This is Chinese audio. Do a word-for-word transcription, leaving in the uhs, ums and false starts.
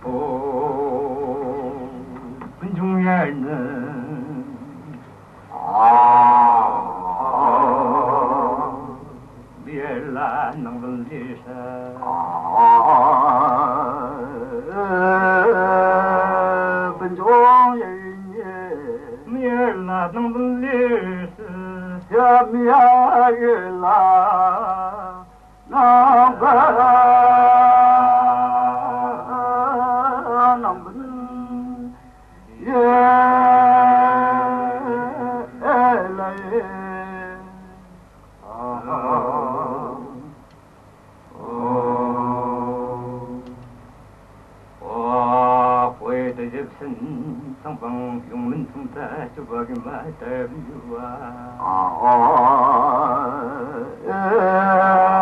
本中人啊， 别来能问的是啊，本中人别来能问的是下面人啦，那个能问也来。 我会的人生，上方用门从在就把个买代表啊。 啊，